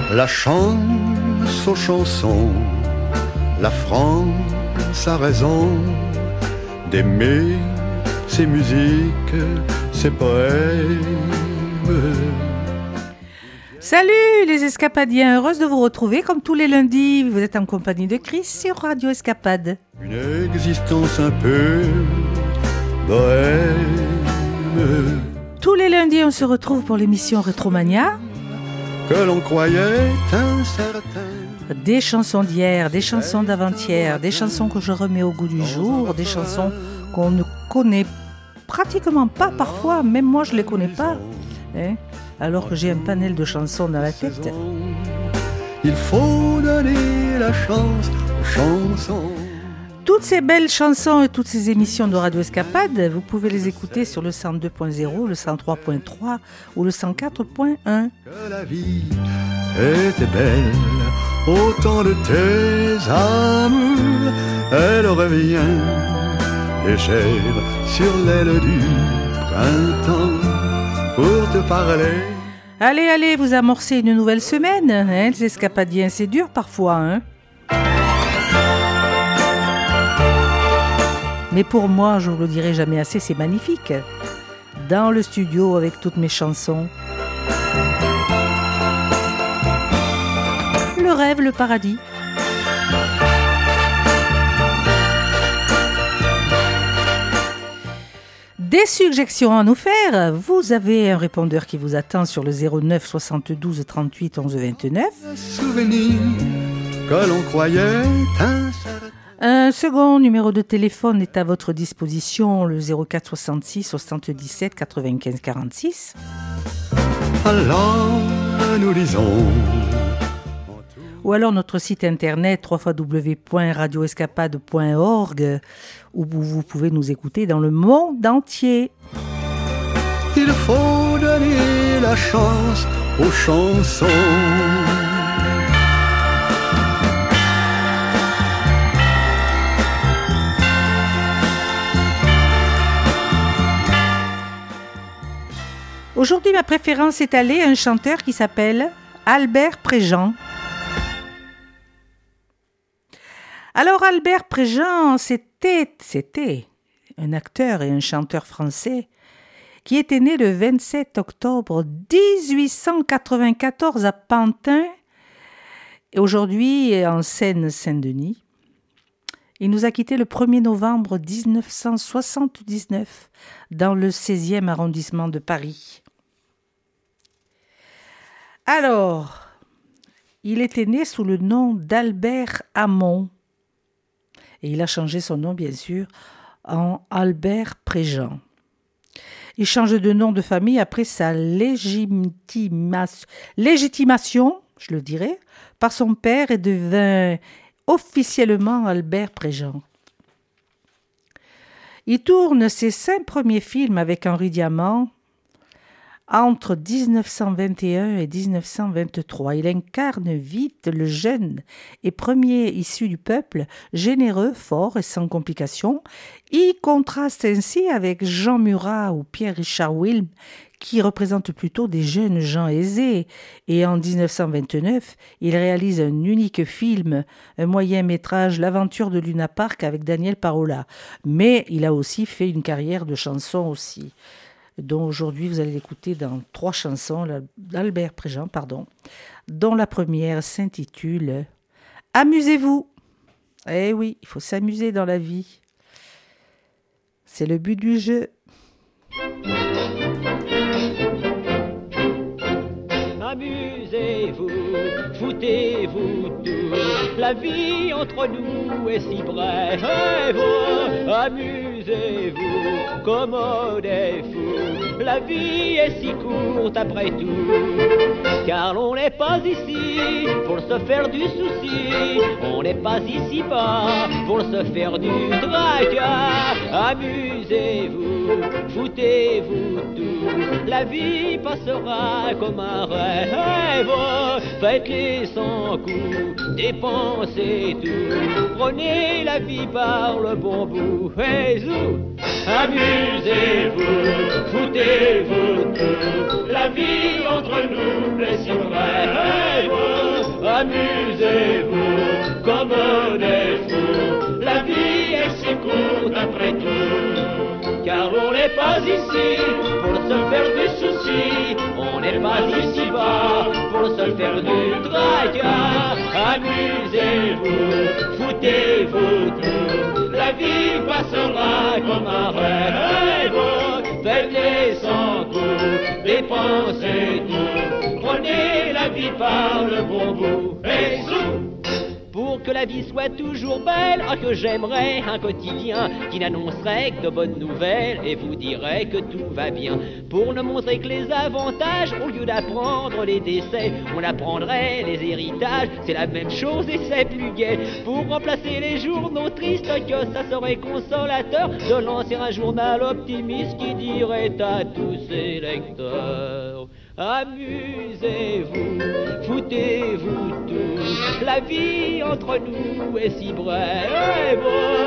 La chance aux chansons, la France a raison d'aimer ses musiques, ses poèmes. Salut les escapadiens, heureuse de vous retrouver comme tous les lundis. Vous êtes en compagnie de Chris sur Radio Escapade. Une existence un peu bohème. Tous les lundis, on se retrouve pour l'émission Retromania. Que l'on croyait incertain. Des chansons d'hier, des chansons d'avant-hier, des chansons que je remets au goût du jour, des chansons qu'on ne connaît pratiquement pas parfois, même moi je ne les connais pas. Alors que j'ai un panel de chansons dans la tête. Il faut donner la chance aux chansons. Toutes ces belles chansons et toutes ces émissions de Radio Escapade, vous pouvez les écouter sur le 102.0, le 103.3 ou le 104.1. Que la vie était belle, autant de tes amours, elle revient légère sur l'aile du printemps. Pour te parler. Allez, vous amorcez une nouvelle semaine, les escapadiens, c'est dur parfois, Mais pour moi, je vous le dirai jamais assez, c'est magnifique. Dans le studio avec toutes mes chansons. Le rêve, le paradis. Des suggestions à nous faire, vous avez un répondeur qui vous attend sur le 09 72 38 11 29. Souvenir que l'on croyait incertain. Un second numéro de téléphone est à votre disposition, le 04 66 77 95 46. Alors nous lisons. Ou alors notre site internet www.radioescapade.org où vous pouvez nous écouter dans le monde entier. Il faut donner la chance aux chansons. Aujourd'hui, ma préférence est allée à un chanteur qui s'appelle Albert Préjean. Alors Albert Préjean, c'était un acteur et un chanteur français qui était né le 27 octobre 1894 à Pantin et aujourd'hui en Seine-Saint-Denis. Il nous a quittés le 1er novembre 1979 dans le 16e arrondissement de Paris. Alors, il était né sous le nom d'Albert Hamon. Et il a changé son nom, bien sûr, en Albert Préjean. Il change de nom de famille après sa légitimation, je le dirais, par son père et devint officiellement Albert Préjean. Il tourne ses 5 premiers films avec Henri Diamant entre 1921 et 1923. Il incarne vite le jeune et premier issu du peuple, généreux, fort et sans complications. Il contraste ainsi avec Jean Murat ou Pierre-Richard Wilm, qui représentent plutôt des jeunes gens aisés. Et en 1929, il réalise un unique film, un moyen-métrage, L'aventure de Luna Park avec Daniel Parola. Mais il a aussi fait une carrière de chanson aussi, dont aujourd'hui vous allez l'écouter dans 3 chansons d'Albert Préjean, dont la première s'intitule « Amusez-vous ». Eh oui, il faut s'amuser dans la vie. C'est le but du jeu. Amusez-vous, foutez-vous tout, la vie entre nous est si brève. Amusez-vous, commodez-vous, la vie est si courte après tout. Car l'on n'est pas ici pour se faire du souci, on n'est pas ici bas pour se faire du tracas. Amusez-vous, foutez-vous tout, la vie passera comme un rêve. Faites-les sans coup, dépensez tout, prenez la vie par le bon bout. Hey, zou. Amusez-vous, foutez-vous tout, la vie entre nous est si brève. Amusez-vous comme des fous, la vie est si courte après tout. Car on n'est pas ici pour se faire du souci, on n'est pas ici bas pour se faire du tracas. Amusez-vous, foutez-vous tout, la vie passera comme un rêve. Faites-les sans coup, dépensez tout, prenez la vie par le bon bout et zou. Pour que la vie soit toujours belle, que j'aimerais un quotidien qui n'annoncerait que de bonnes nouvelles et vous dirait que tout va bien. Pour ne montrer que les avantages, au lieu d'apprendre les décès, on apprendrait les héritages, c'est la même chose et c'est plus gai. Pour remplacer les journaux tristes, que ça serait consolateur de lancer un journal optimiste qui dirait à tous ses lecteurs: amusez-vous, foutez-vous tout, la vie entre nous est si brève.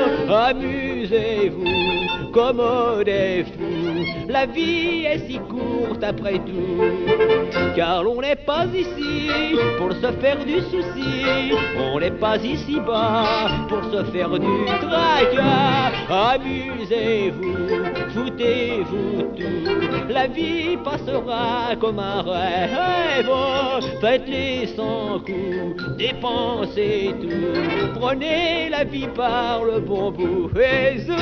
Amusez-vous comme des fous, la vie est si courte après tout. Car l'on n'est pas ici pour se faire du souci, on n'est pas ici bas pour se faire du tracas. Amusez-vous, foutez-vous tout, la vie passera comme un rêve. Faites-les sans coup, dépensez tout, prenez la vie par le bon bout et zou.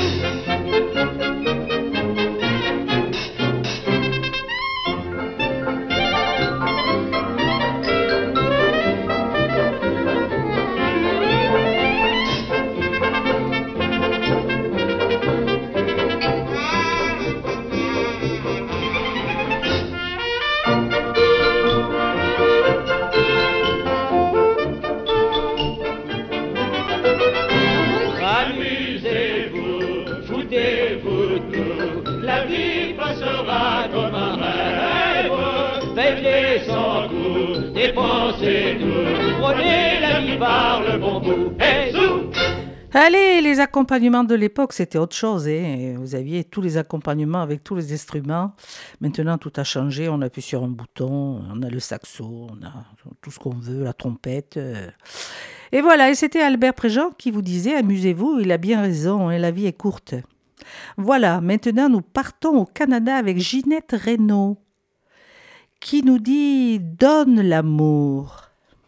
La vie passera comme un rêve. Faites-les sans coup, dépensez tout, prenez la vie par le bon bout et zou. Allez, les accompagnements de l'époque, c'était autre chose. Hein. Vous aviez tous les accompagnements avec tous les instruments. Maintenant, tout a changé. On appuie sur un bouton, on a le saxo, on a tout ce qu'on veut, la trompette. Et voilà, et c'était Albert Préjean qui vous disait « Amusez-vous, il a bien raison, et la vie est courte ». Voilà, maintenant nous partons au Canada avec Ginette Renault qui nous dit « Donne l'amour ».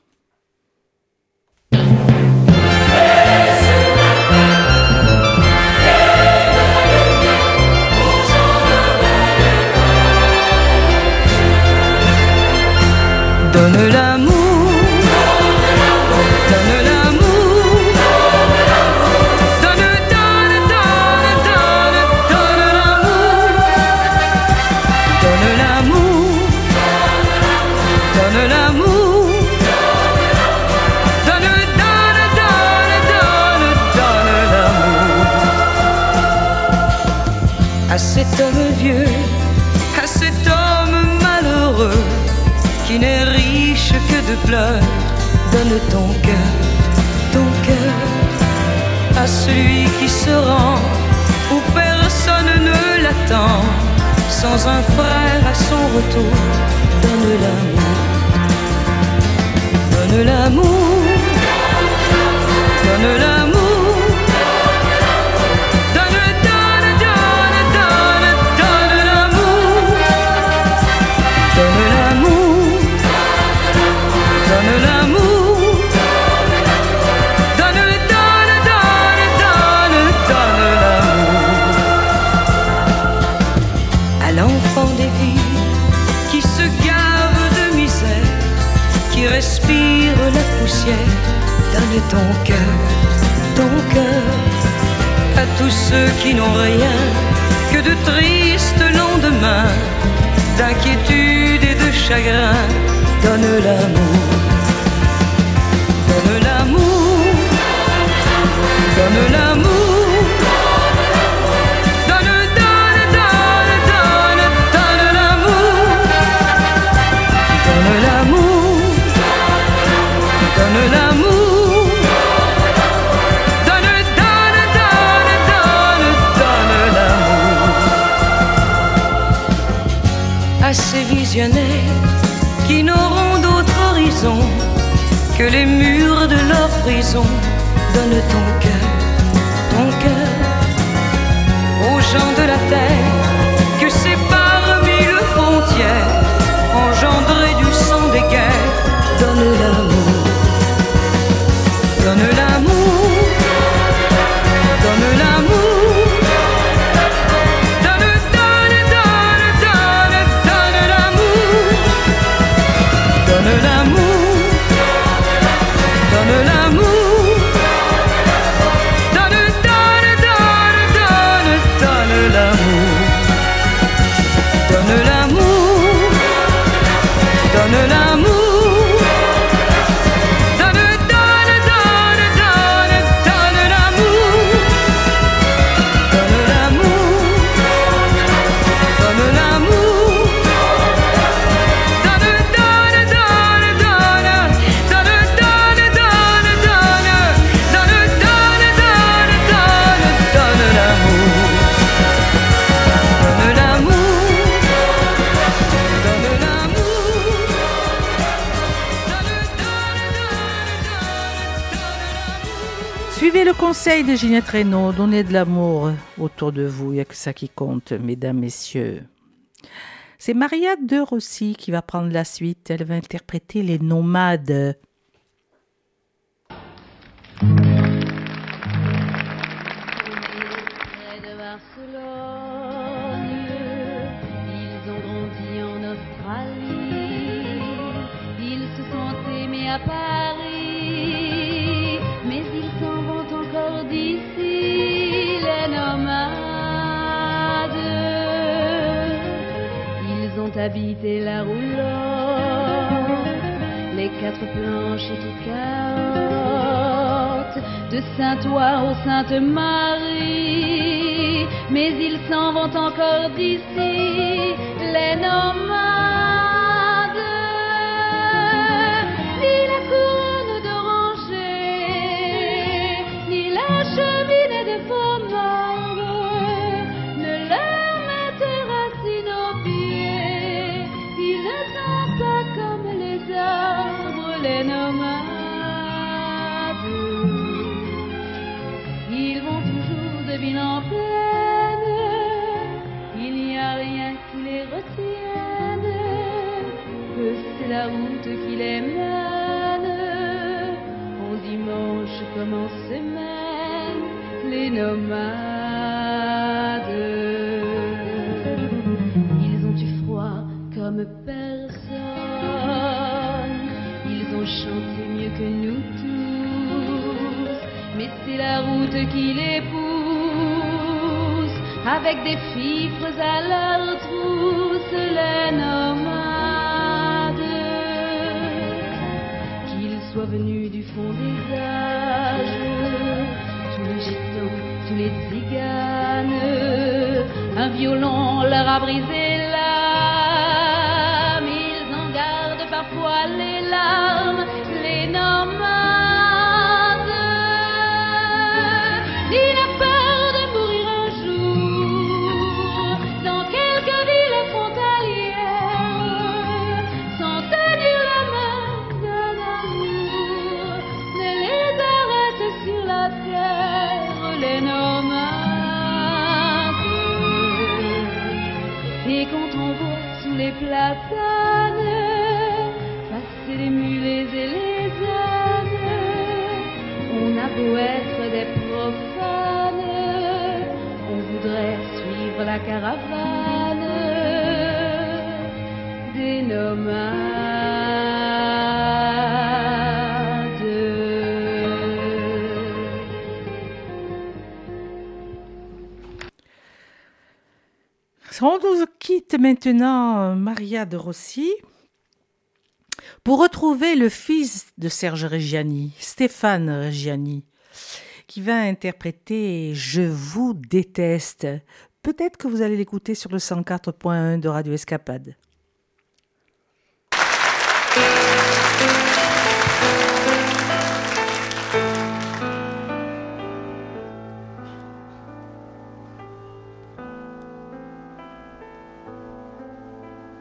Donne l'amour, donne l'amour, donne, donne, donne, donne, donne l'amour, donne l'amour, donne l'amour, donne, donne, donne, donne, donne l'amour. À cet homme vieux, à cet homme malheureux, qui n'est riche que de pleurs, donne ton cœur à celui qui se rend où personne ne l'attend, sans un frère à son retour. Donne l'amour, donne l'amour, donne l'amour. Donne l'amour, donne, donne, donne, donne, donne l'amour. À l'enfant des villes qui se gave de misère, qui respire la poussière, donne ton cœur à tous ceux qui n'ont rien que de tristes lendemains, d'inquiétude et de chagrin. Donne l'amour, donne l'amour, donne l'amour, donne, donne, donne, donne, donne l'amour, donne l'amour, donne l'amour, donne, donne, donne, donne, donne l'amour. l'horizon, donne ton cœur aux gens de la terre que séparent mille frontières, engendrées du sang des guerres. Donne l'amour, donne l'amour, donne l'amour, donne, donne, donne, donne, donne l'amour, donne l'amour, donne l'amour. Donne l'amour, donne l'amour, donne, donne, donne, donne, donne l'amour, donne l'amour, donne l'amour, donne, donne, donne, donne, donne, donne, donne, donne, donne, donne, donne l'amour, donne l'amour. Suivez le conseil de Ginette Renaud, donnez de l'amour autour de vous, il n'y a que ça qui compte, mesdames, messieurs. C'est Maria de Rossi qui va prendre la suite, elle va interpréter Les Nomades. Près de Barcelone, ils ont grandi en Australie, ils se sont aimés à Paris, mais ils s'en vont encore d'ici, les nomades. Ils ont habité la roulotte, les quatre planches et tout caotte, de Saint-Ouen au Sainte-Marie, mais ils s'en vont encore d'ici, les nomades. Ni la couronne d'oranger, ni la cheminée de pommade ne leur mettent racine aux pieds. Ils ne sont pas comme les arbres, les nomades. Ils vont toujours de ville en plaine, il n'y a rien qui les retienne, que c'est la route qui les mène, en dimanche comme en semaine, les nomades. Ils ont eu froid comme personne, ils ont chanté mieux que nous tous, mais c'est la route qui les pousse, avec des fifres à leur trousse, les nomades. Qu'ils soient venus du fond des âges, tous les gitans, tous les tziganes, un violon leur a brisé l'âme, ils en gardent parfois les larmes, les nomades. Ni la peur de mourir un jour dans quelque ville frontalière, sans tenir la main d'un amour, ne les arrête sur la terre, les nomades. Et quand on voit sous les platanes passer les mulets et les ânes, on a beau être des profanes, on voudrait suivre la caravane des nomades. On nous quitte maintenant, Maria de Rossi, pour retrouver le fils de Serge Reggiani, Stéphane Reggiani, qui va interpréter « Je vous déteste ». Peut-être que vous allez l'écouter sur le 104.1 de Radio Escapade.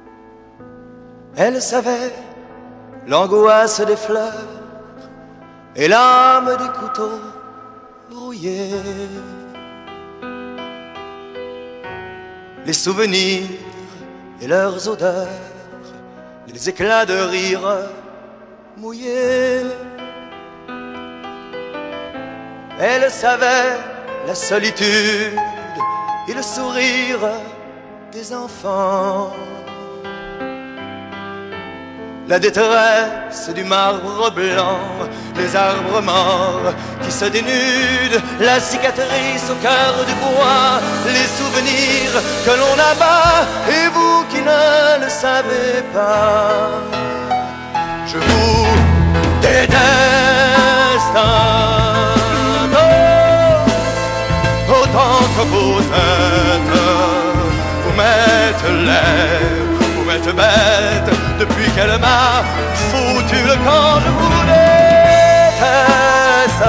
Elle savait l'angoisse des fleurs et lame des couteaux rouillés. Les souvenirs et leurs odeurs, les éclats de rire mouillés. Elle savait la solitude et le sourire des enfants, la détresse du marbre blanc, les arbres morts qui se dénudent, la cicatrice au cœur du bois, les souvenirs que l'on abat, et vous qui ne le savez pas, je vous déteste. Autant que vous êtes, vous m'êtes laid, vous m'êtes bête, depuis qu'elle m'a foutu le camp, je vous déteste.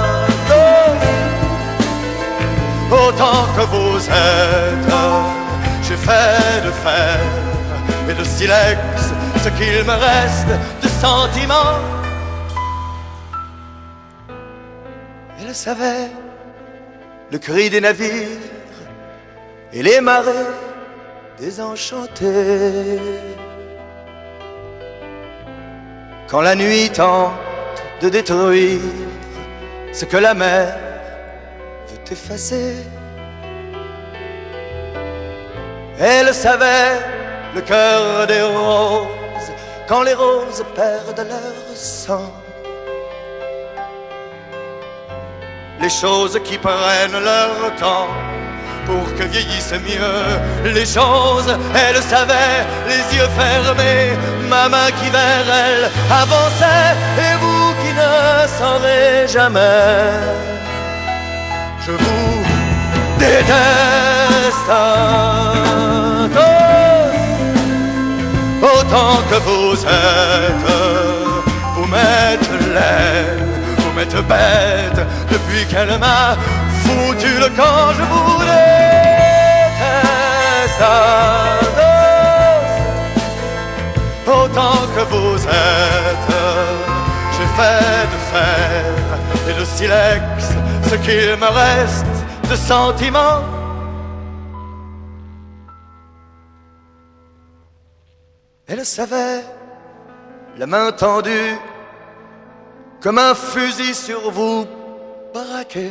Autant que vous êtes, j'ai fait de fer et de silex ce qu'il me reste de sentiments. Elle savait le cri des navires et les marées désenchantées. Quand la nuit tente de détruire ce que la mer veut effacer, elle savait le cœur des roses quand les roses perdent leur sang. Les choses qui prennent leur temps pour que vieillissent mieux les choses. Elle savait, les yeux fermés, ma main qui vers elle avançait, et vous qui ne saurez jamais, je vous déteste. Autant que vous êtes, vous m'êtes laid, vous m'êtes bête, depuis qu'elle m'a foutu le camp, je vous déteste. Autant que vous êtes, j'ai fait de fer et de silex ce qu'il me reste de sentiments. Elle savait, la main tendue, comme un fusil sur vous braqué.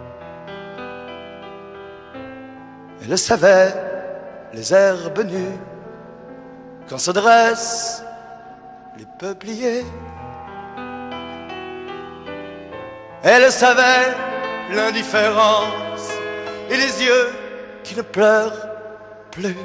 Elle savait, les herbes nues, quand se dressent les peupliers. Elle savait l'indifférence et les yeux qui ne pleurent plus.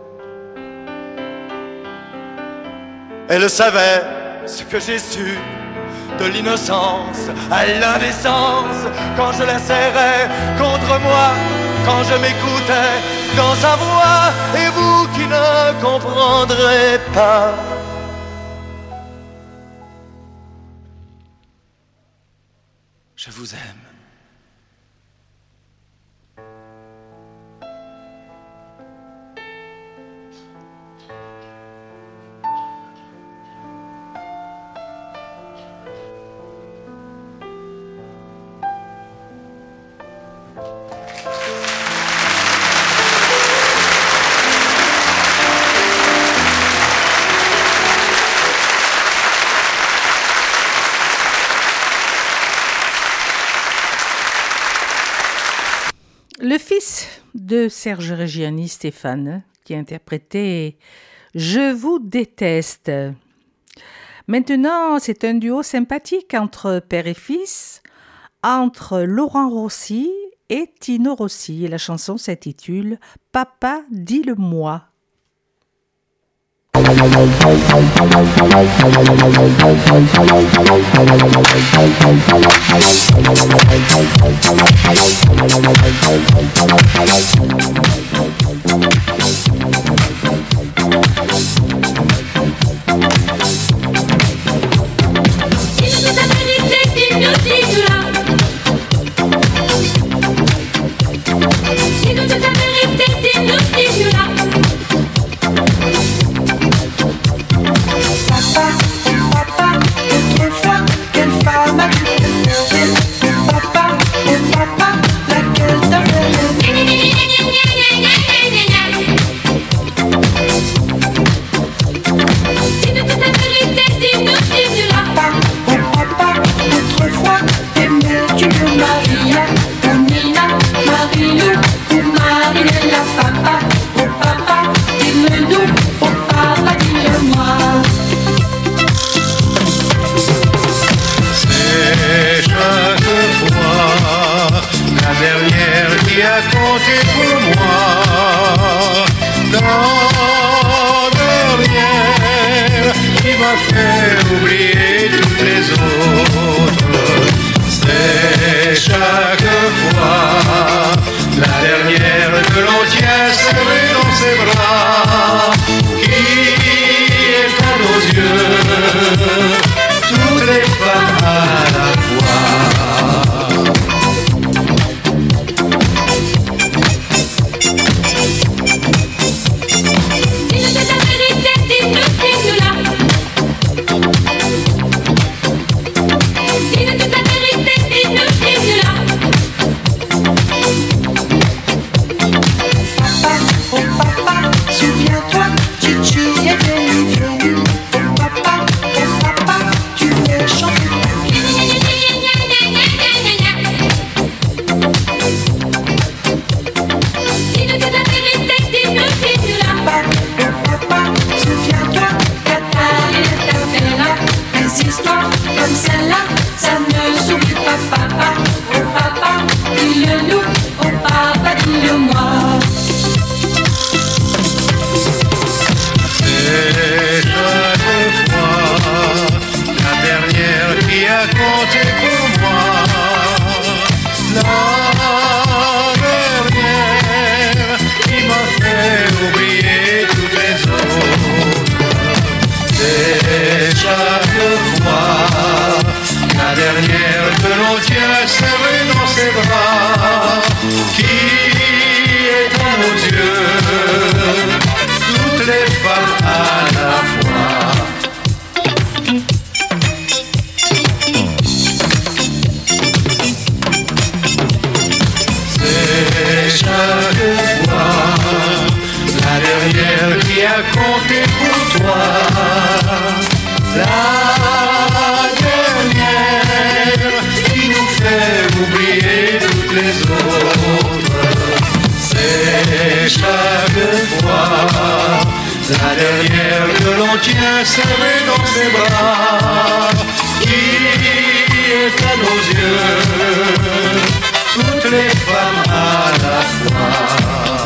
Elle savait ce que j'ai su de l'innocence à l'indécence, quand je la serrais contre moi, quand je m'écoutais dans sa voix, et vous qui ne comprendrez pas, je vous aime. Le fils de Serge Reggiani, Stéphane, qui a interprété « Je vous déteste ». Maintenant, c'est un duo sympathique entre père et fils, entre Laurent Rossi et Tino Rossi. Et la chanson s'intitule « Papa, dis-le-moi ». Papa, autrefois, quelle femme a-tu l'on tient serré dans ses bras, qui est à nos yeux toutes les femmes à la fois. C'est chaque fois la dernière qui a compté pour toi, la dernière qui nous fait oublier toutes les autres. C'est chaque fois la dernière que l'on tient serrée dans ses bras, qui est à nos yeux toutes les femmes à la fois.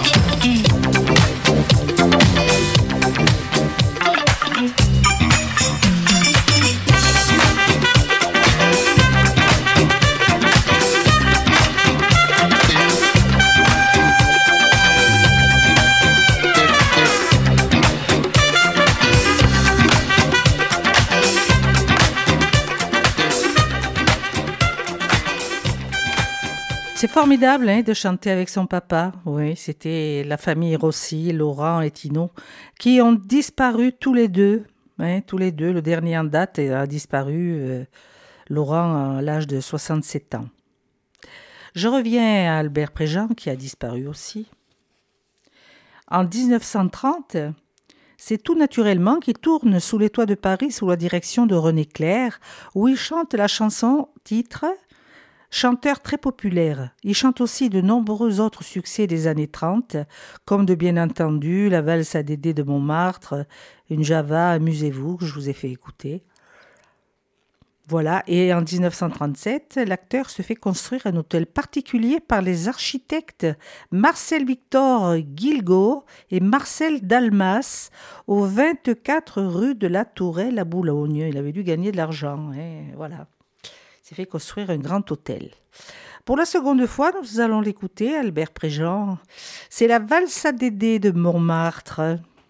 C'est formidable de chanter avec son papa. Oui, c'était la famille Rossi, Laurent et Tino, qui ont disparu tous les deux. Tous les deux. Le dernier en date a disparu, Laurent, à l'âge de 67 ans. Je reviens à Albert Préjean, qui a disparu aussi. En 1930, c'est Tout naturellement qui tourne sous les toits de Paris sous la direction de René Clair, où il chante la chanson titre « Chanteur très populaire, il chante aussi de nombreux autres succès des années 30, comme de bien entendu La valse à Dédé de Montmartre, Une Java, Amusez-vous, que je vous ai fait écouter. Voilà, et en 1937, l'acteur se fait construire un hôtel particulier par les architectes Marcel Victor Guilgaud et Marcel Dalmas au 24 rue de la Tourelle à Boulogne. Il avait dû gagner de l'argent, voilà. Il s'est fait construire un grand hôtel. Pour la seconde fois, nous allons l'écouter, Albert Préjean. C'est la valse à Dédé de Montmartre.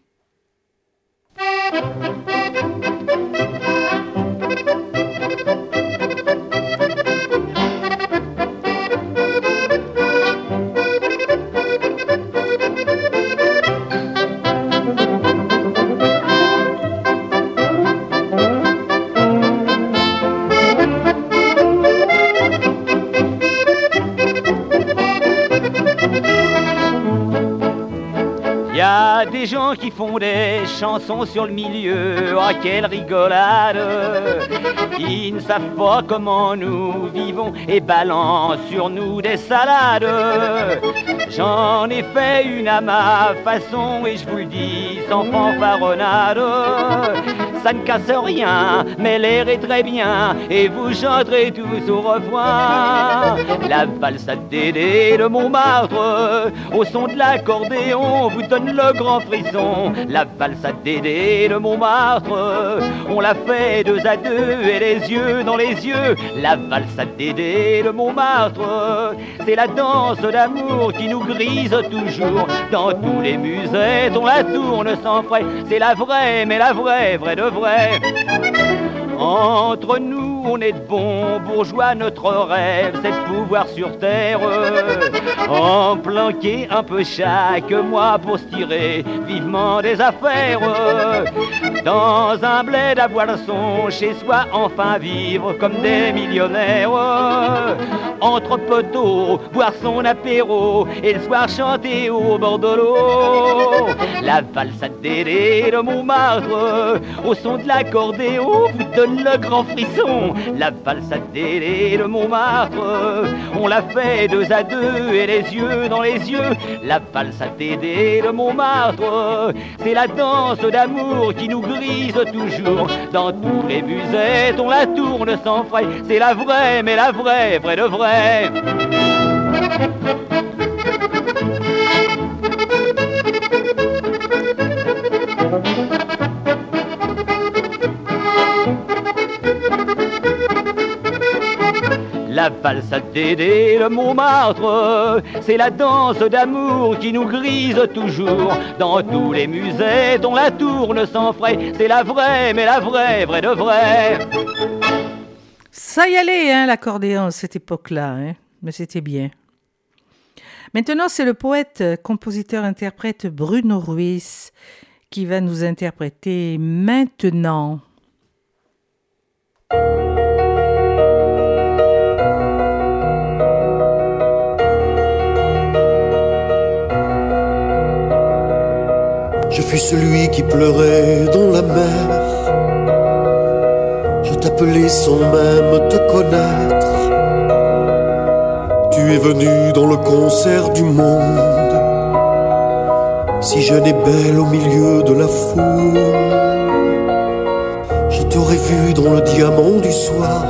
Y a des gens qui font des chansons sur le milieu, ah quelle rigolade. Ils ne savent pas comment nous vivons et balancent sur nous des salades. J'en ai fait une à ma façon et je vous le dis sans fanfaronnade. Ça ne casse rien, mais l'air est très bien et vous chanterez tous au refrain. La valse à Dédé de Montmartre, au son de l'accordéon, vous donne le grand frisson. La valse à Dédé de Montmartre, on l'a fait deux à deux et les yeux dans les yeux. La valse à Dédé de Montmartre, c'est la danse d'amour qui nous grise toujours. Dans tous les musées, on la tourne sans frais. C'est la vraie, mais la vraie, vraie de vrai. Entre nous, on est de bons bourgeois, notre rêve, c'est de pouvoir sur terre en planquer un peu chaque mois pour se tirer vivement des affaires. Dans un bled à Boisson, chez soi, enfin vivre comme des millionnaires. Entre poteaux, boire son apéro et le soir chanter au bord de l'eau. La valse à Dédé de Montmartre, au son de l'accordéon, vous donne le grand frisson. La valse à Dédé de Montmartre, on l'a fait deux à deux et les yeux dans les yeux. La valse à Dédé de Montmartre, c'est la danse d'amour qui nous grise toujours. Dans tous les musettes, on la tourne sans frais. C'est la vraie, mais la vraie, vraie de vrai. La valse à Dédé de Montmartre, c'est la danse d'amour qui nous grise toujours. Dans tous les musées, on la tourne sans frais. C'est la vraie, mais la vraie, vraie de vrai. Ça y allait, hein, l'accordéon à cette époque-là, hein, mais c'était bien. Maintenant, c'est le poète, compositeur, interprète Bruno Ruiz qui va nous interpréter Maintenant. Je fus celui qui pleurait dans la mer. Je t'appelais sans même te connaître. Tu es venu dans le concert du monde, si jeune et belle au milieu de la foule. Je t'aurais vu dans le diamant du soir,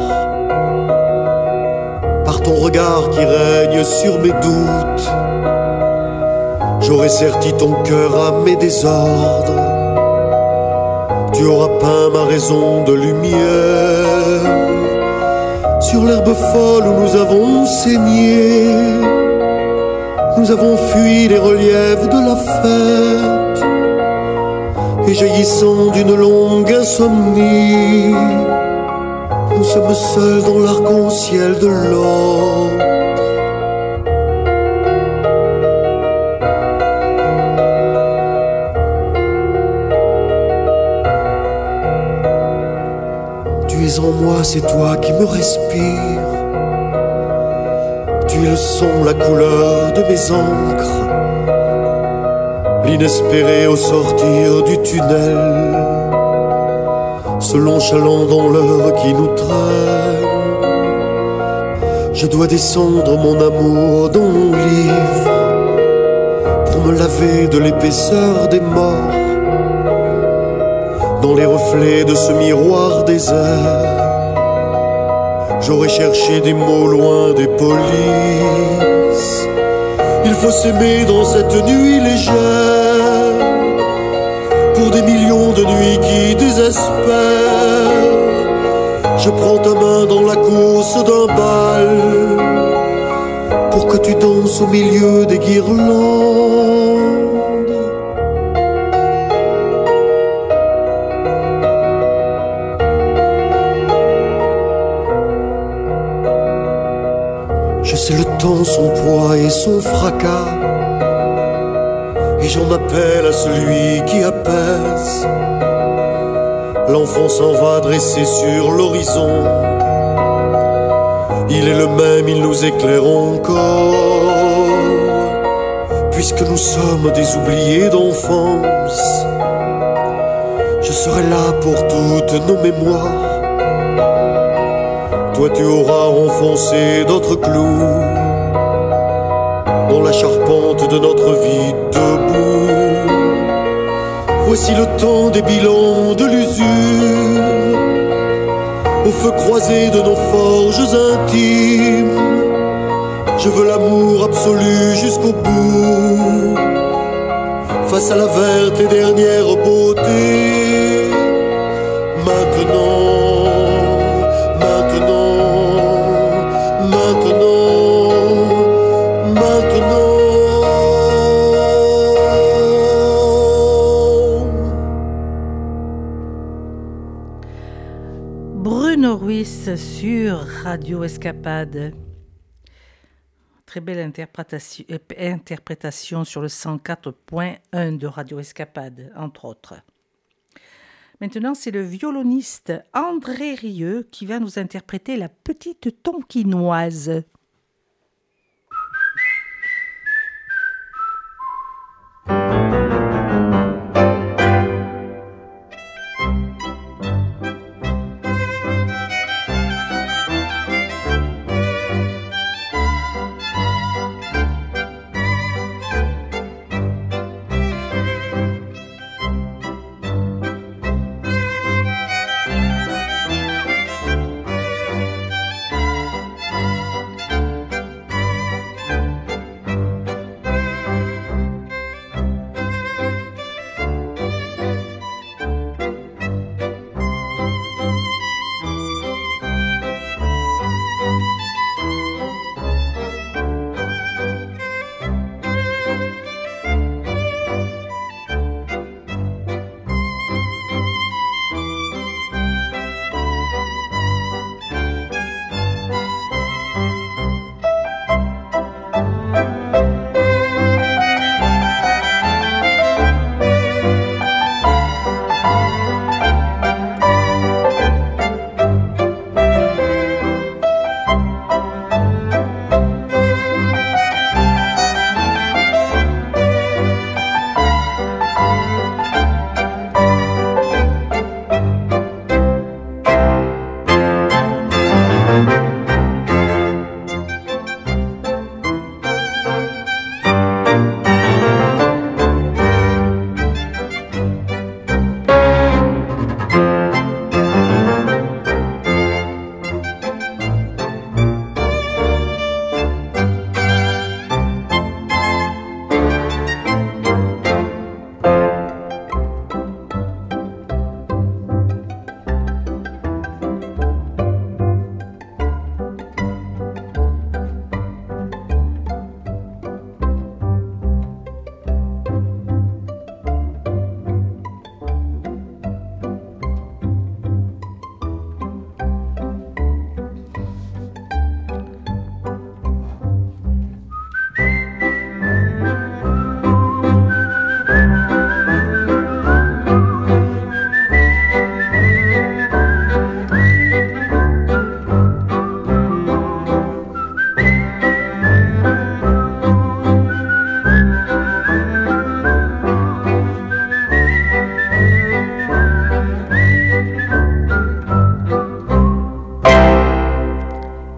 par ton regard qui règne sur mes doutes. J'aurais serti ton cœur à mes désordres. Tu auras peint ma raison de lumière sur l'herbe folle où nous avons saigné. Nous avons fui les reliefs de la fête, et jaillissant d'une longue insomnie, nous sommes seuls dans l'arc-en-ciel de l'or. En moi, c'est toi qui me respires. Tu es le son, la couleur de mes encres, l'inespéré au sortir du tunnel, ce long chaland dans l'heure qui nous traîne. Je dois descendre mon amour dans mon livre pour me laver de l'épaisseur des morts, dans les reflets de ce miroir désert. J'aurais cherché des mots loin des polices. Il faut s'aimer dans cette nuit légère, pour des millions de nuits qui désespèrent. Je prends ta main dans la course d'un bal, pour que tu danses au milieu des guirlandes. Je sais le temps, son poids et son fracas, et j'en appelle à celui qui apaise. L'enfant s'en va dresser sur l'horizon. Il est le même, il nous éclaire encore, puisque nous sommes des oubliés d'enfance. Je serai là pour toutes nos mémoires. Toi tu auras enfoncé d'autres clous dans la charpente de notre vie debout. Voici le temps des bilans de l'usure, au feu croisé de nos forges intimes. Je veux l'amour absolu jusqu'au bout, face à la verte et dernière beauté. Maintenant, Bruno Ruiz sur Radio Escapade. Très belle interprétation sur le 104.1 de Radio Escapade, entre autres. Maintenant, c'est le violoniste André Rieu qui va nous interpréter La Petite Tonkinoise.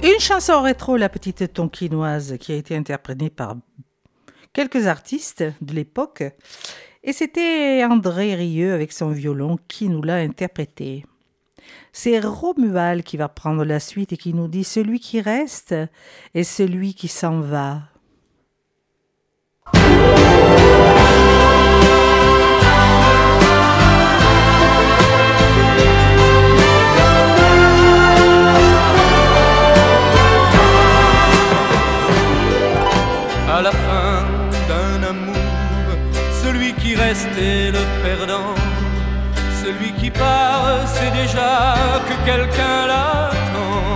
Une chanson rétro, La Petite Tonkinoise, qui a été interprétée par quelques artistes de l'époque. Et c'était André Rieu avec son violon qui nous l'a interprétée. C'est Romuald qui va prendre la suite et qui nous dit « Celui qui reste est celui qui s'en va ». À la fin d'un amour, celui qui reste est le perdant. Celui qui part, c'est déjà que quelqu'un l'attend.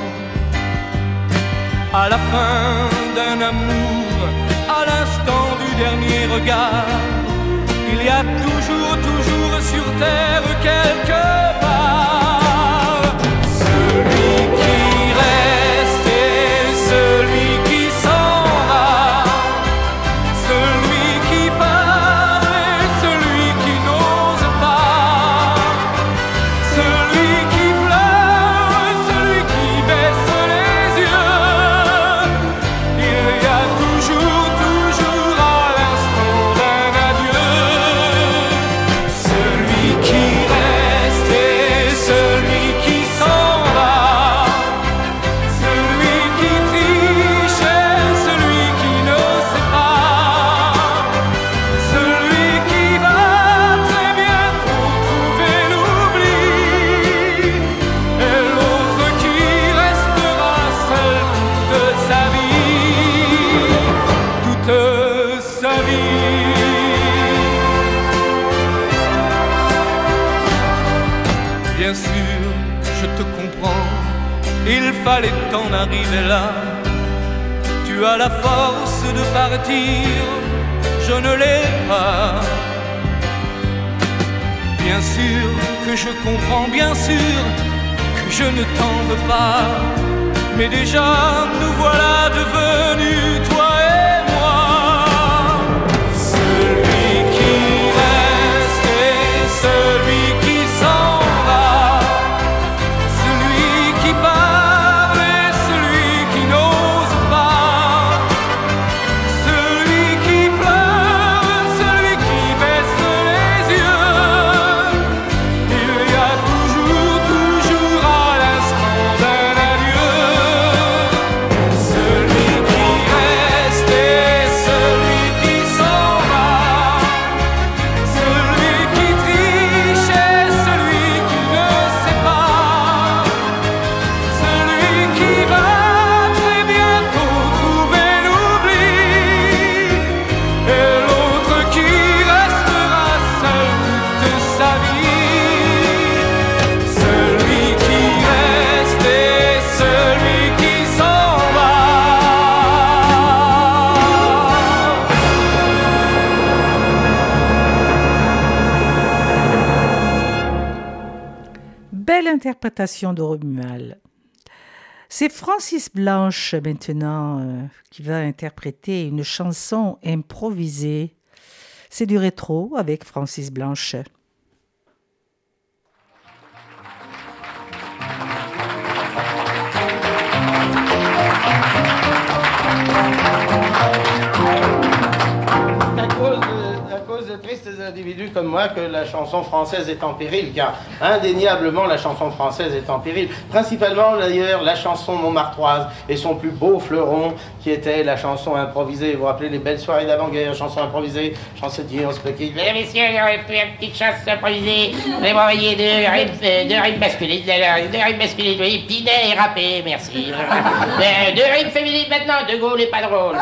À la fin d'un amour, à l'instant du dernier regard, il y a toujours sur terre quelque part. Celui qui reste est celui qui s'en va. Celui qui part est celui qui n'ose pas. Celui qui pleure est celui qui baisse les yeux. Il y a toujours à l'instant d'un adieu. Celui qui reste est celui qui s'en va. Celui qui triche est celui qui ne sait pas. Celui qui va très bientôt trouver l'oubli. Et l'autre qui restera seul toute sa vie. Toute sa vie. Bien sûr, je te comprends, il fallait t'en arriver là. Tu as la force de partir, je ne l'ai pas. Bien sûr que je comprends, bien sûr que je ne t'en veux pas. Mais déjà, nous voilà devenus toi et moi. Celui qui reste est celui qui s'en va. Celui qui part est celui qui n'ose pas. Celui qui pleure, celui qui baisse les yeux. Il y a toujours à l'instant d'un adieu. Celui qui reste est celui qui s'en va. Celui qui triche est celui qui ne sait pas. Celui qui va très bientôt trouver l'oubli. Et l'autre qui restera seul toute sa vie. Celui qui reste est celui qui s'en va. Belle interprétation de Romuald. C'est Francis Blanche maintenant qui va interpréter une chanson improvisée. C'est du rétro avec Francis Blanche. À cause de tristes individus comme moi que la chanson française est en péril, car indéniablement la chanson française est en péril. Principalement d'ailleurs la chanson montmartroise et son plus beau fleuron qui était la chanson improvisée. Vous vous rappelez les belles soirées d'avant-guerre, chanson improvisée, chansonnier, on se plaquait. Mesdames, messieurs, j'aurais pu une petite chanson improvisée. Vous allez m'envoyer deux rimes masculines, oui, Pinet et Rappé, merci. Deux rimes féminines maintenant, De Gaulle et pas drôle.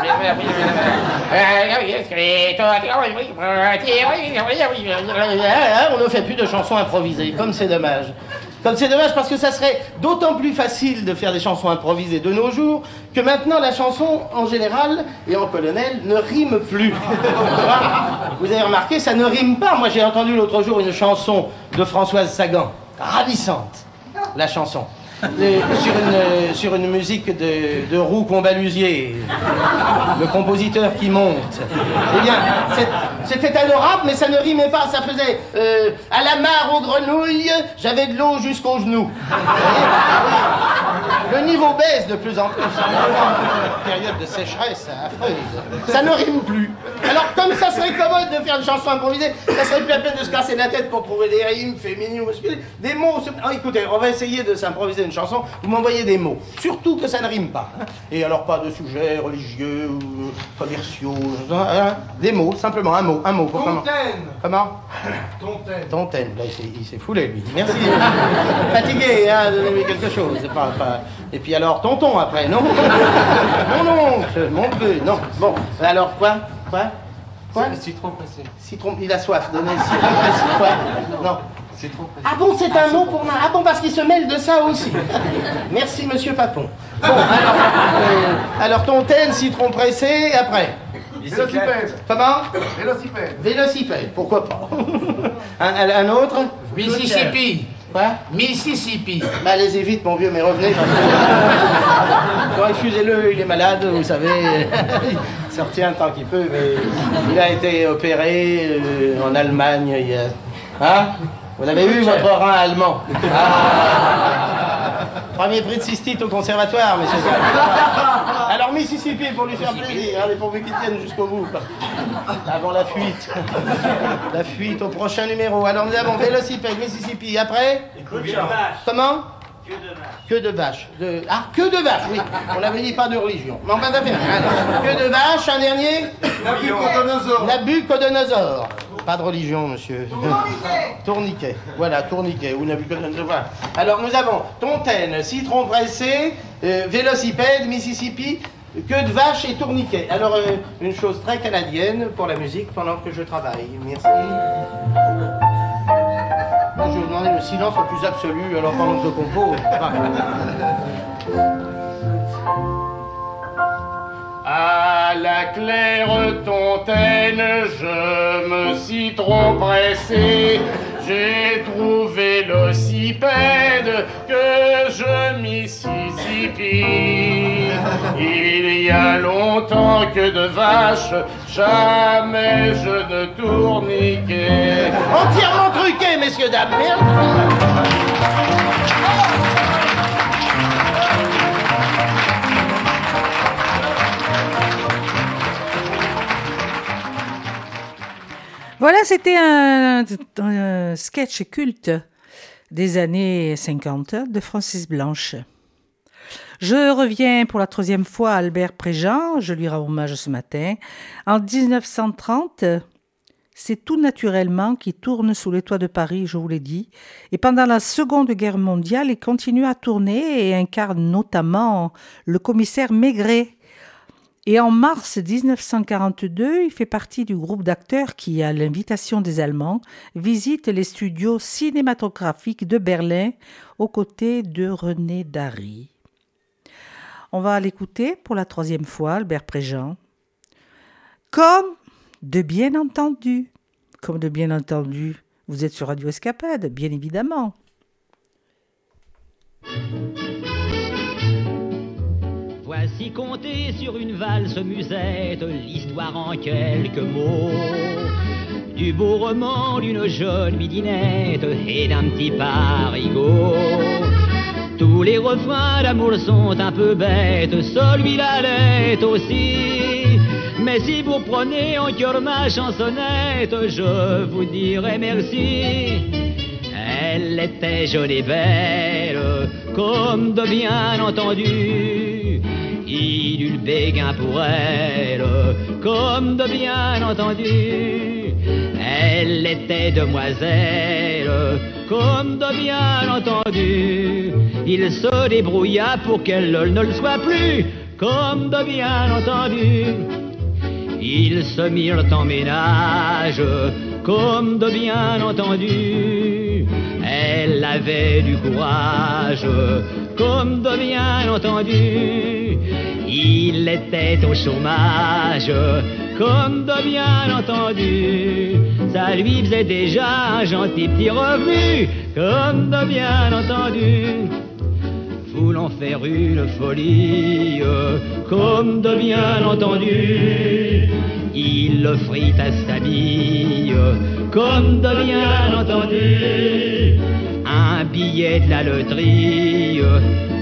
On ne fait plus de chansons improvisées, comme c'est dommage. Comme c'est dommage parce que ça serait d'autant plus facile de faire des chansons improvisées de nos jours que maintenant la chanson en général et en colonel ne rime plus. Vous avez remarqué, ça ne rime pas. Moi j'ai entendu l'autre jour une chanson de Françoise Sagan, ravissante, la chanson. Sur une musique de Roux Combalusier, le compositeur qui monte. Eh bien, c'était adorable, mais ça ne rimait pas. Ça faisait à la mare aux grenouilles, j'avais de l'eau jusqu'aux genoux. Le niveau baisse de plus en plus. Période de sécheresse affreuse. Ça ne rime plus. Alors, comme ça serait commode de faire une chanson improvisée, ça serait plus la peine de se casser la tête pour trouver des rimes féminines ou masculines. Des mots. Oh, écoutez, on va essayer de s'improviser une chanson. Vous m'envoyez des mots. Surtout que ça ne rime pas. Hein. Et alors, pas de sujets religieux ou commerciaux. Hein. Des mots, simplement un mot. Un mot. Pour comment? Tontaine. Là, il s'est foulé, lui. Merci. Fatigué, hein, donnez-lui quelque chose. Pas... Et puis alors, tonton après, non? Mon oncle, mon peu, non. Bon, alors quoi? Citron pressé. Citron, il a soif, donnez le citron pressé. Quoi? Non. Citron pressé. Ah bon, c'est un mot pour moi. Ah bon, parce qu'il se mêle de ça aussi. Merci, monsieur Papon. Bon, alors tontaine, citron pressé, après. Vélocipède. Comment? Vélocipède. Vélocipède, pourquoi pas? Un autre? Mississippi. Quoi? Mississippi. Bah, allez-y vite, mon vieux, mais revenez. Non, excusez-le, il est malade, vous savez. Il sortit un temps qu'il peut, mais il a été opéré en Allemagne. Il y a... Hein? Vous avez eu votre rein allemand? Premier prix de cystite au conservatoire, messieurs. Alors Mississippi, pour lui faire plaisir, allez, pour qu'il tienne jusqu'au bout. Avant la fuite. La fuite au prochain numéro. Alors nous avons Vélocipède, Mississippi. Après? Queue de vache. Comment? Queue de vache. Queue de vache. Ah, queue de vache, oui. On avait dit pas de religion. Mais enfin, ça fait rien. Queue de vache, un dernier? Nabucodonosor. Nabucodonosor. Pas de religion, monsieur. Tourniquet. Voilà, tourniquet. Ou Nabucodonosor. Alors, nous avons tontaine, citron pressé, vélocipède, Mississippi, queue de vache et tourniquet. Alors, une chose très canadienne pour la musique pendant que je travaille. Merci. Moi, je vais vous demander le silence le plus absolu, alors pendant que je compose. À la claire tontaine, je me citron pressé, j'ai trouvé l'ocypède que je Mississippi. Il y a longtemps que de vache, jamais je ne tourniquais. Entièrement truqué, messieurs, dames. Merde. Voilà, c'était un sketch culte des années 50 de Francis Blanche. Je reviens pour la 3e fois à Albert Préjean, je lui rends hommage ce matin. En 1930, c'est Tout naturellement qui tourne sous les toits de Paris, je vous l'ai dit. Et pendant la Seconde Guerre mondiale, il continue à tourner et incarne notamment le commissaire Maigret. Et en mars 1942, il fait partie du groupe d'acteurs qui, à l'invitation des Allemands, visite les studios cinématographiques de Berlin aux côtés de René Dary. On va l'écouter pour la 3e fois, Albert Préjean. Comme de bien entendu, vous êtes sur Radio Escapade, bien évidemment. Voici compter sur une valse musette l'histoire en quelques mots du beau roman d'une jeune midinette et d'un petit parigot. Tous les refrains d'amour sont un peu bêtes, celui-là l'est aussi. Mais si vous prenez en cœur ma chansonnette, je vous dirai merci. Elle était jeune et belle, comme de bien entendu. Il eut le béguin pour elle, comme de bien entendu. Elle était demoiselle, comme de bien entendu. Il se débrouilla pour qu'elle ne le soit plus, comme de bien entendu. Ils se mirent en ménage, comme de bien entendu. Elle avait du courage, comme de bien entendu. Il était au chômage, comme de bien entendu. Ça lui faisait déjà un gentil petit revenu, comme de bien entendu. Voulant faire une folie, comme de bien entendu. Il offrit à sa bille, comme de bien entendu, un billet de la loterie,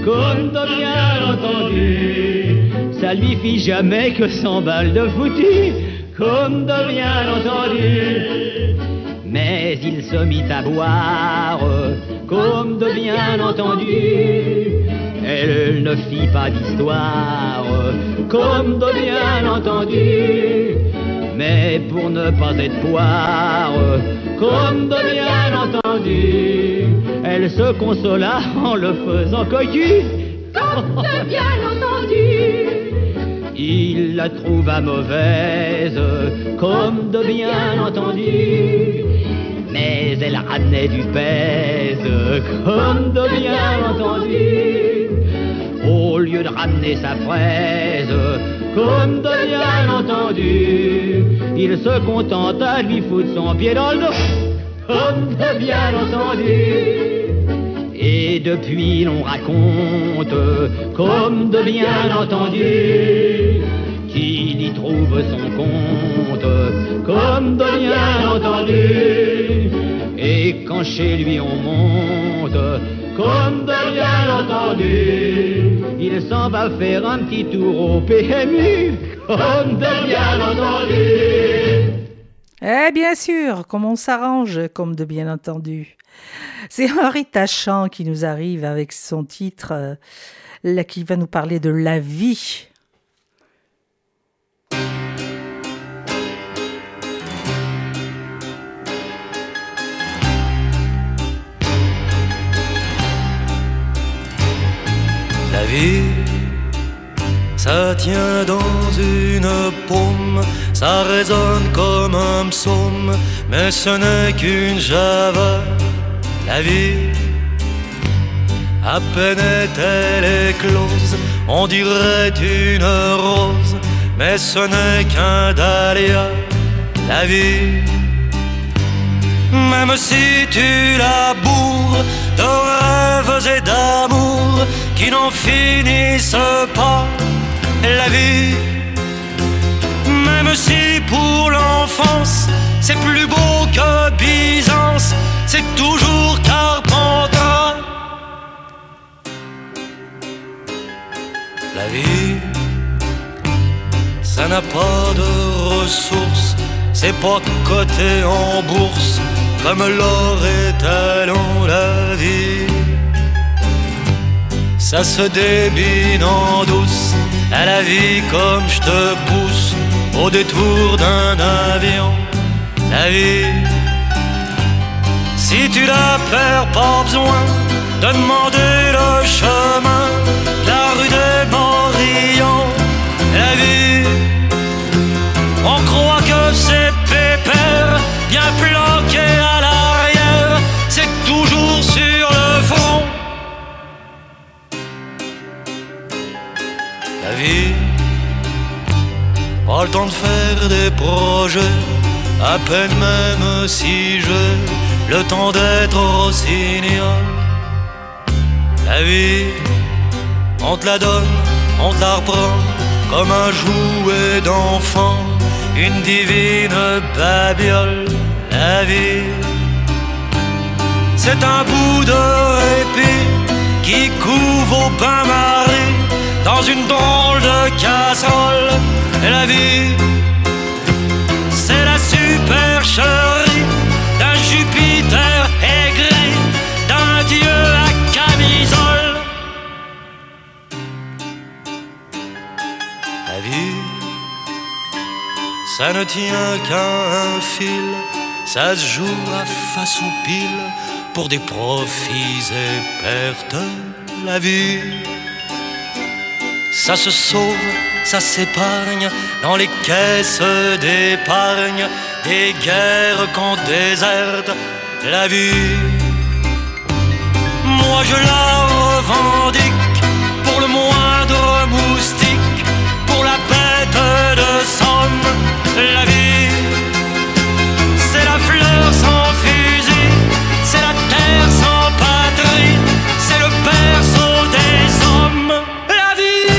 comme de bien entendu. Ça lui fit jamais que 100 balles de foutu, comme de bien entendu. Mais il se mit à boire, comme de bien entendu. Elle ne fit pas d'histoire, comme de bien entendu. Mais pour ne pas être poire, comme de bien entendu, elle se consola en le faisant cocu, comme de bien entendu. Il la trouva mauvaise, comme de bien entendu. Mais elle ramenait du pèse, comme de bien entendu. Au lieu de ramener sa fraise, comme de bien entendu, il se contenta de lui foutre son pied dans le dos, comme de bien entendu. Et depuis l'on raconte, comme de bien entendu, qu'il y trouve son compte, comme de bien entendu. Et quand chez lui on monte, comme de bien entendu, il s'en va faire un petit tour au PMU, comme de bien entendu. Eh bien sûr, comme on s'arrange, comme de bien entendu. C'est Henri Tachant qui nous arrive avec son titre qui va nous parler de la vie. La vie, ça tient dans une paume, ça résonne comme un psaume, mais ce n'est qu'une java. La vie, à peine est-elle éclose, on dirait une rose, mais ce n'est qu'un dahlia. La vie, même si tu la bourres de rêves et d'amour qui n'en finissent pas. La vie, même si pour l'enfance c'est plus beau que Byzance, c'est toujours Carpentras. La vie, ça n'a pas de ressources, c'est pas coté en bourse comme l'or et talent. La vie, ça se débine en douce, à la vie comme je te pousse au détour d'un avion. La vie, si tu la perds, pas besoin de demander le chemin de la rue des Morillons. La vie, on croit que c'est pépère, bien planqué à l'arrière, c'est toujours sur le front. La vie, pas le temps de faire des projets, à peine même si j'ai le temps d'être rossignol. La vie, on te la donne, on te la reprend comme un jouet d'enfant, une divine babiole. La vie, c'est un bout de répit qui couve au bain-marie dans une drôle de casserole. La vie, c'est la supercherie d'un Jupiter aigri, d'un dieu à camisole. La vie, ça ne tient qu'à un fil, ça se joue à face ou pile pour des profits et pertes. La vie, ça se sauve, ça s'épargne dans les caisses d'épargne des guerres qu'on déserte. La vie, moi je la revendique pour le moindre moustique, pour la bête de Somme. La vie, c'est la fleur sans fusil, c'est la terre sans patrie, c'est le berceau des hommes. La vie,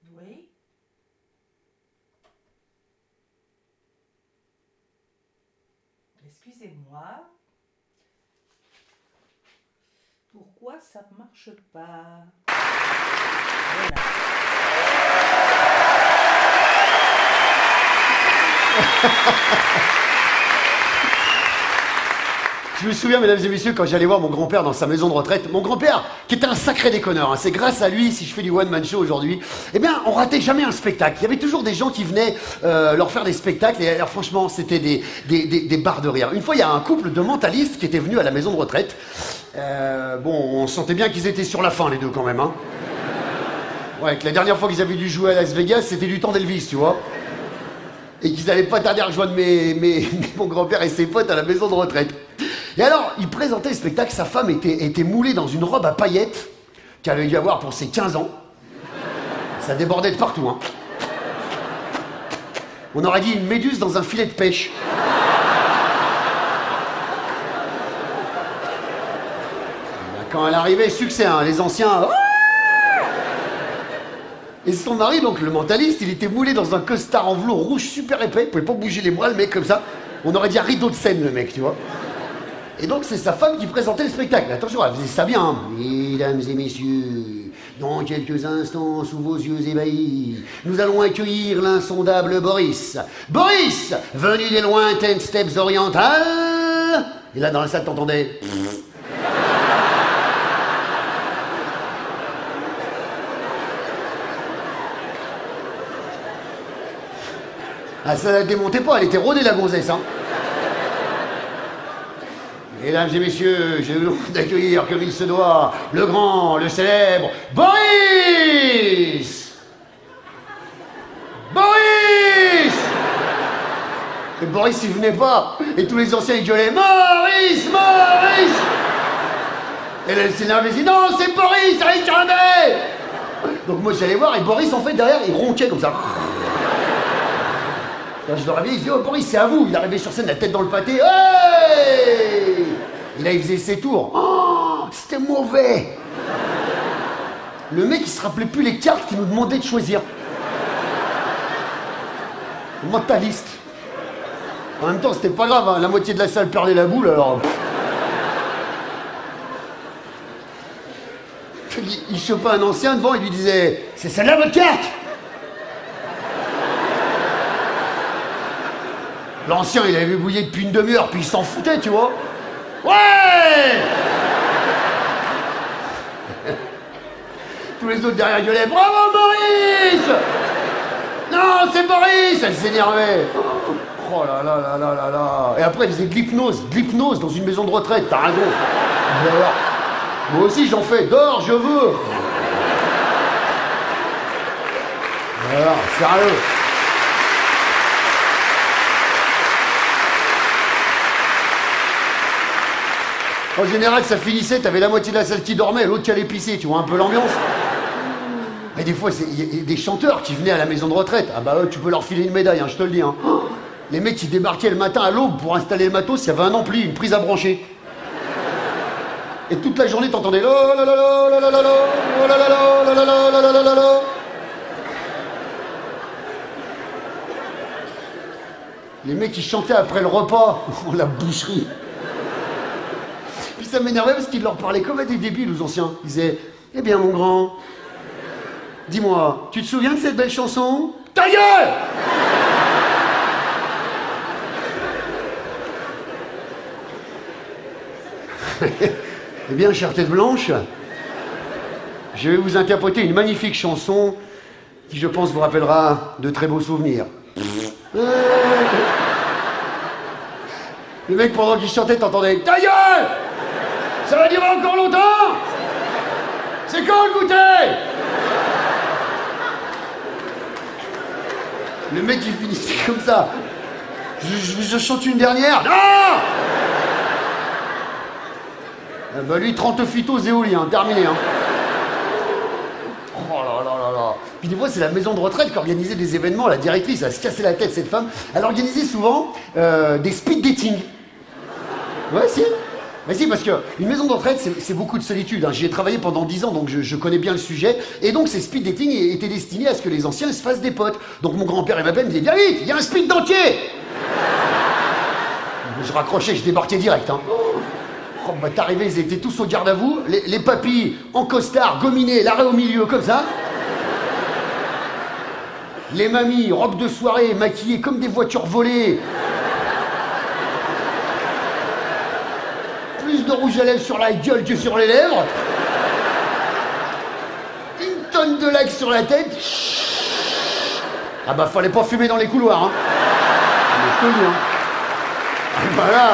Oui. Excusez-moi. Pourquoi ça ne marche pas? Voilà. Je me souviens, mesdames et messieurs, quand j'allais voir mon grand-père dans sa maison de retraite, mon grand-père, qui était un sacré déconneur, hein, c'est grâce à lui si je fais du one-man show aujourd'hui, eh bien, on ratait jamais un spectacle. Il y avait toujours des gens qui venaient leur faire des spectacles, et alors, franchement, c'était des barres de rire. Une fois, il y a un couple de mentalistes qui était venu à la maison de retraite. Bon, on sentait bien qu'ils étaient sur la fin, les deux, quand même, hein. Ouais, que la dernière fois qu'ils avaient dû jouer à Las Vegas, c'était du temps d'Elvis, tu vois. Et qu'ils n'allaient pas tarder à rejoindre mon grand-père et ses potes à la maison de retraite. Et alors, il présentait le spectacle, sa femme était moulée dans une robe à paillettes qu'elle avait dû avoir pour ses 15 ans. Ça débordait de partout, hein. On aurait dit une méduse dans un filet de pêche. Quand elle arrivait, succès, hein, les anciens... Et son mari, donc le mentaliste, il était moulé dans un costard en velours rouge super épais, il pouvait pas bouger les bras, le mec, comme ça. On aurait dit un rideau de scène, le mec, tu vois. Et donc, c'est sa femme qui présentait le spectacle. Attention, elle faisait ça bien. Hein. Mesdames et messieurs, dans quelques instants, sous vos yeux ébahis, nous allons accueillir l'insondable Boris. Boris, venu des lointaines steppes orientales. Et là, dans la salle, t'entendais... Ah, ça la démontait pas, elle était rodée, la gonzesse, hein. Mesdames et messieurs, j'ai le l'honneur d'accueillir, comme il se doit, le grand, le célèbre, Boris! Boris! Et Boris, il venait pas, et tous les anciens, ils gueulaient, Maurice! Maurice! Et là, elle s'énervait, elle dit, non, c'est Boris, avec un B! Donc moi, j'allais voir, et Boris, en fait, derrière, il ronquait comme ça. Là, je le réveillais, il disait, oh Boris, c'est à vous. Il arrivait sur scène, la tête dans le pâté. Hey! Et là, il faisait ses tours. Oh, c'était mauvais. Le mec, il se rappelait plus les cartes qu'il nous demandait de choisir. Mentaliste. En même temps, c'était pas grave, hein. La moitié de la salle perdait la boule, alors... Il chopait un ancien devant, il lui disait, c'est celle-là votre carte? L'ancien, il avait bouillé depuis une demi-heure, puis il s'en foutait, tu vois. Ouais! Tous les autres derrière gueulaient, bravo Boris! Non, c'est Boris! Elle s'énervait. Oh là là là là là là. Et après, il faisait de l'hypnose dans une maison de retraite, t'as raison. Alors, moi aussi, j'en fais. Dors, je veux. Alors, sérieux. En général, ça finissait, t'avais la moitié de la salle qui dormait et l'autre qui allait pisser, tu vois un peu l'ambiance. Et des fois, il y a des chanteurs qui venaient à la maison de retraite. Ah bah tu peux leur filer une médaille, hein, je te le dis. Hein. Les mecs qui débarquaient le matin à l'aube pour installer le matos, il y avait un ampli, une prise à brancher. Et toute la journée, t'entendais oh là là là là là là là oh là là là là là là là là là là. Les mecs qui chantaient après le repas, la boucherie. Puis ça m'énervait parce qu'ils leur parlaient comme à des débiles aux anciens. Ils disaient, eh bien mon grand, dis-moi, tu te souviens de cette belle chanson? Ta gueule! Eh bien, chère tête blanche, je vais vous interpréter une magnifique chanson qui, je pense, vous rappellera de très beaux souvenirs. Le mec, pendant qu'il chantait, t'entendais, ta gueule! Ça va durer encore longtemps? C'est quand le goûter? Le mec il finissait comme ça. Je chante une dernière. Non! Ah bah lui 30 phytos éoliens, terminé hein. Oh là là là là. Puis des fois c'est la maison de retraite qui organisait des événements, la directrice elle se cassait la tête cette femme. Elle organisait souvent des speed dating. Ouais si. Mais si, parce qu'une maison de retraite, c'est beaucoup de solitude. Hein. J'y ai travaillé pendant 10 ans, donc je connais bien le sujet. Et donc, ces speed dating étaient destinés à ce que les anciens se fassent des potes. Donc, mon grand-père, il m'appelle, il me disait, viens vite, il y a un speed dentier. Je raccrochais, je débarquais direct. Hein. Oh, bah, t'arrivais, ils étaient tous au garde à vous. Les papis en costard, gominés, l'arrêt au milieu, comme ça. Les mamies, robes de soirée, maquillées comme des voitures volées. Plus de rouge à lèvres sur la gueule que sur les lèvres. Une tonne de lac sur la tête. Ah bah fallait pas fumer dans les couloirs. Hein. Je te dis, hein. Voilà.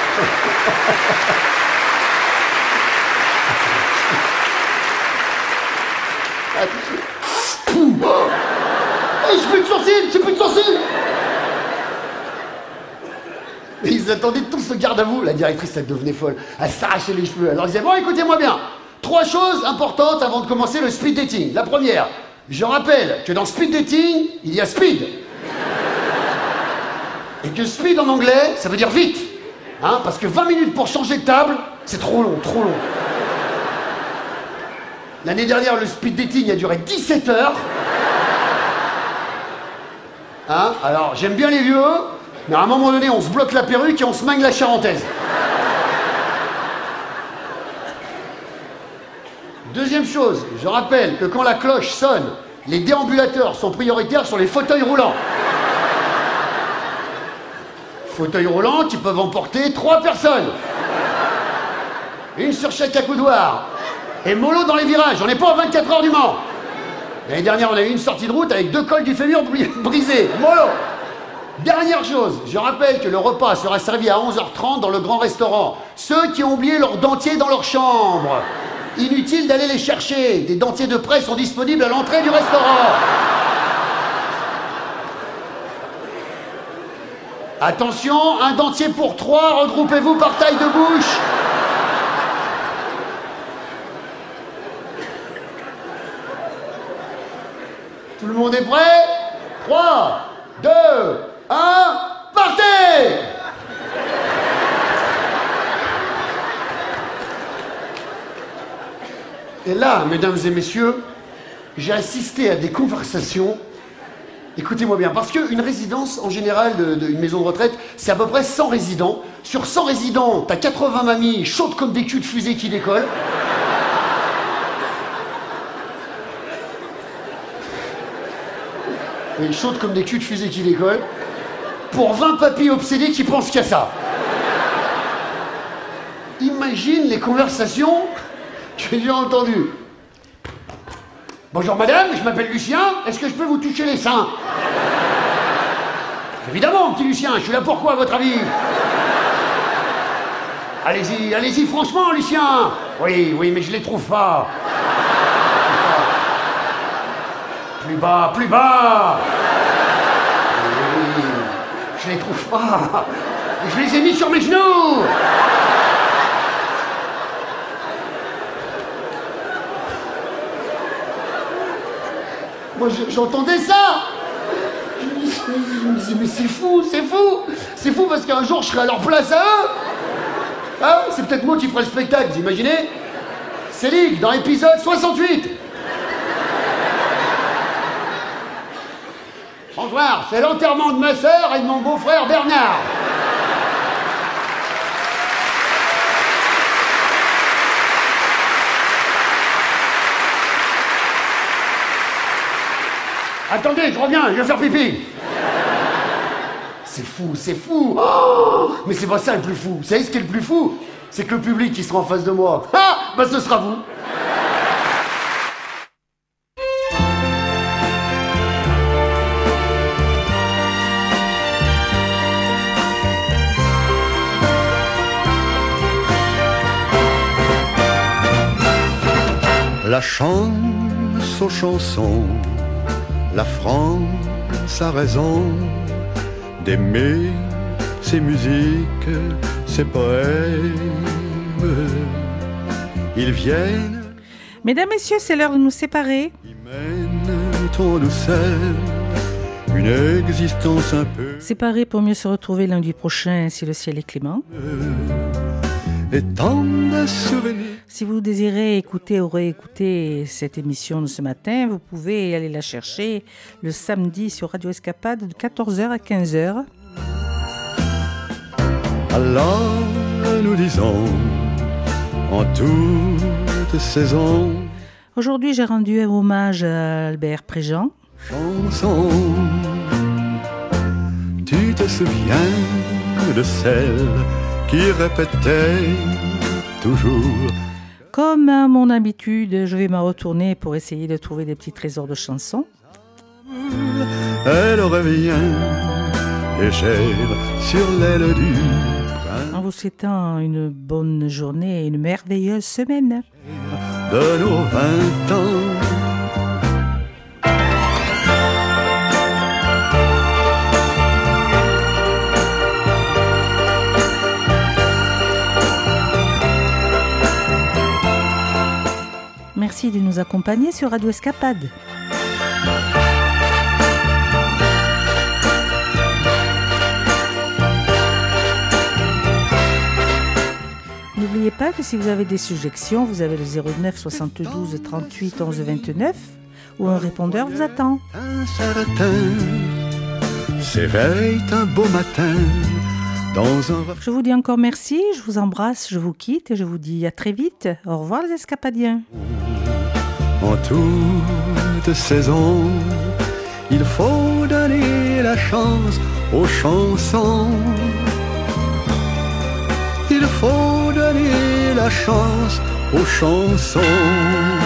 J'ai plus de sourcils. Et ils attendaient tous au garde à vous. La directrice, elle devenait folle. Elle s'arrachait les cheveux. Alors ils disaient, bon, écoutez-moi bien. 3 choses importantes avant de commencer le speed dating. La première, je rappelle que dans speed dating, il y a speed. Et que speed en anglais, ça veut dire vite. Hein, parce que 20 minutes pour changer de table, c'est trop long. L'année dernière, le speed dating a duré 17 heures. Hein, alors, j'aime bien les vieux, mais à un moment donné, on se bloque la perruque et on se mangue la charentaise. Deuxième chose, je rappelle que quand la cloche sonne, les déambulateurs sont prioritaires sur les fauteuils roulants. Fauteuils roulants qui peuvent emporter 3 personnes. Une sur chaque accoudoir. Et mollo dans les virages, on n'est pas à 24 heures du Mans. L'année dernière, on a eu une sortie de route avec 2 cols du fémur brisés. Mollo. Dernière chose, je rappelle que le repas sera servi à 11h30 dans le grand restaurant. Ceux qui ont oublié leur dentier dans leur chambre. Inutile d'aller les chercher. Des dentiers de prêt sont disponibles à l'entrée du restaurant. Attention, un dentier pour 3, regroupez-vous par taille de bouche. Tout le monde est prêt? 3, 2, 1, partez! Et là, mesdames et messieurs, j'ai assisté à des conversations. Écoutez-moi bien, parce qu'une résidence, en général, une maison de retraite, c'est à peu près 100 résidents. Sur 100 résidents, t'as 80 mamies chaudes comme des culs de fusée qui décollent. Et chaudes comme des culs de fusée qui décollent. Pour 20 papis obsédés qui pensent qu'à ça. Imagine les conversations que j'ai entendues. Bonjour madame, je m'appelle Lucien, est-ce que je peux vous toucher les seins? Évidemment, petit Lucien, je suis là pourquoi, à votre avis? Allez-y, franchement, Lucien. Oui, mais je les trouve pas. Plus bas. Oui, je les trouve pas. Je les ai mis sur mes genoux. Moi, j'entendais ça. Je me disais, mais c'est fou. C'est fou parce qu'un jour, je serai à leur place à eux. Hein, c'est peut-être moi qui ferai le spectacle, vous imaginez? Céline, dans l'épisode 68. Bonsoir, c'est l'enterrement de ma sœur et de mon beau-frère Bernard. Attendez, je reviens, je vais faire pipi. C'est fou. Oh, mais c'est pas ça le plus fou. Vous savez ce qui est le plus fou? C'est que le public qui sera en face de moi. Ah, bah ce sera vous. La chance aux chansons, la France a raison d'aimer ses musiques, ses poèmes. Ils viennent. Mesdames, Messieurs, c'est l'heure de nous séparer. Ils mènent en douceur une existence un peu. Séparer pour mieux se retrouver lundi prochain si le ciel est clément. et tant de souvenirs. Si vous désirez écouter ou réécouter cette émission de ce matin, vous pouvez aller la chercher le samedi sur Radio Escapade de 14h à 15h. Alors nous disons en toute saison. Aujourd'hui, j'ai rendu un hommage à Albert Préjean. Chanson, tu te souviens de celle qui répétait toujours. Comme à mon habitude, je vais me retourner pour essayer de trouver des petits trésors de chansons. Elle revient légère sur l'aile du printemps. En vous souhaitant une bonne journée et une merveilleuse semaine. De nos 20 ans. Merci de nous accompagner sur Radio Escapade. N'oubliez pas que si vous avez des suggestions, vous avez le 09 72 38 11 29 où un répondeur vous attend. Un certain s'éveille un beau matin dans un... Je vous dis encore merci, je vous embrasse, je vous quitte et je vous dis à très vite. Au revoir les Escapadiens. En toute saison, il faut donner la chance aux chansons. Il faut donner la chance aux chansons.